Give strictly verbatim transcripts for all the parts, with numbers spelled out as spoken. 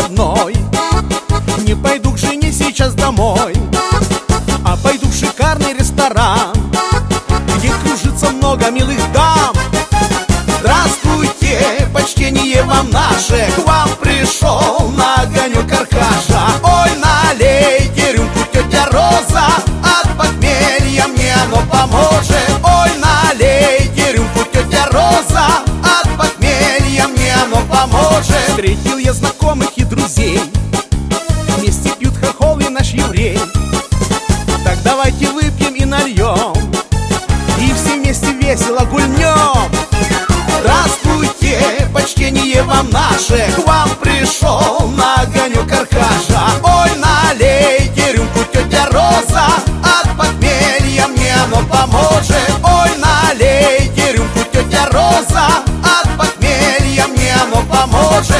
выходной. Не пойду к жене сейчас домой, а пойду в шикарный ресторан, где кружится много милых дам. Здравствуйте, почтение вам наше, к вам пришел на огонек Аркаша. Ой, налейте рюмку, тетя Роза, от похмелья мне оно поможет. Ой, налейте рюмку, тетя Роза, от похмелья мне оно поможет. Встретил я знакомых и друзей, вместе пьют хохол и наш еврей. Так давайте выпьем и нальем, и все вместе весело гульнем. Здравствуйте, почтение вам наше, к вам пришел на огонек Аркаша. Ой, налейте рюмку, тетя Роза, от похмелья мне оно поможет. Ой, налейте рюмку, тетя Роза, от похмелья мне оно поможет.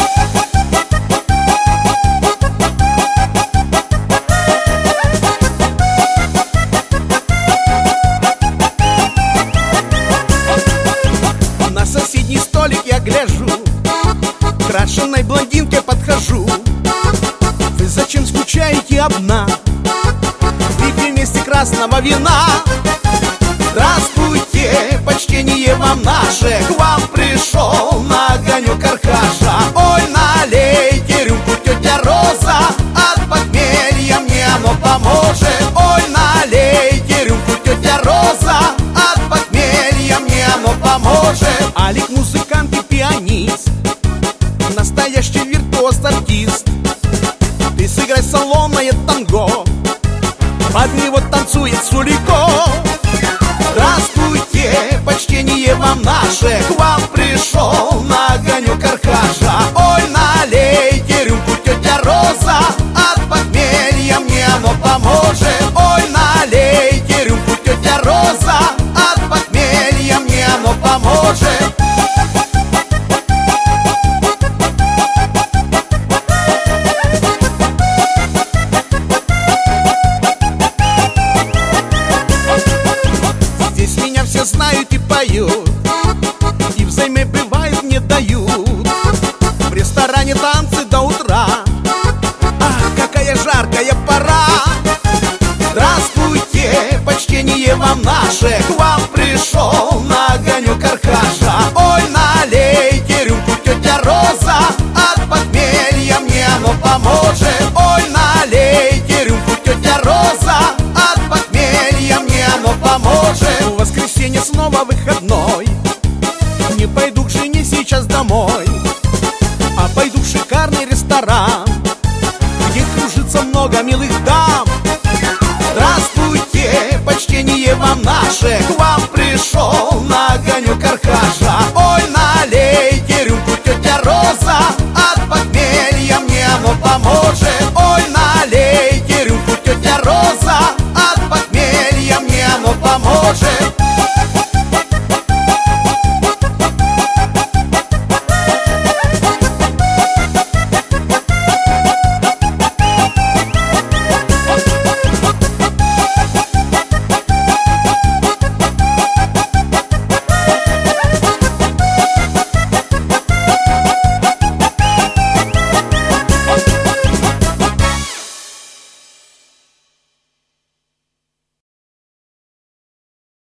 На соседний столик я гляжу, к крашеной блондинке подхожу. Вы зачем скучаете одна? Выпьем вместе красного вина. Здравствуйте, почтение вам наше, к вам пришел на огонек Аркаша. Ой, налейте рюмку, тетя Роза, от похмелья мне оно поможет. Ой, налейте рюмку, тетя Роза, от похмелья мне оно поможет. Алик музыкант и пианист, настоящий виртуоз-артист. Ты сыграй салонное танго, под него танцует Сулико. Здравствуйте, почтение вам наше, к вам пришел на огонек Аркаша. Ой, налейте рюмку, тетя Роза, от похмелья мне оно поможет. Ой, налейте рюмку, тетя Роза, от похмелья мне оно поможет. Здесь меня все знают и поют, и взаймы бывает не дают. В ресторане танцы до утра, ах, какая жаркая пора. Здравствуйте, почтение вам наше, к вам пришел на огонек Аркаша. Ой, налейте рюмку, тетя Роза, от похмелья мне оно поможет. Ой, налейте рюмку, тетя Роза, от похмелья мне оно поможет. В воскресенье снова выходной, не пойду к жене сейчас домой, а пойду в шикарный ресторан, где кружится много милых дам. Здравствуйте, почтение вам наше, к вам пришел на огонек Аркаша.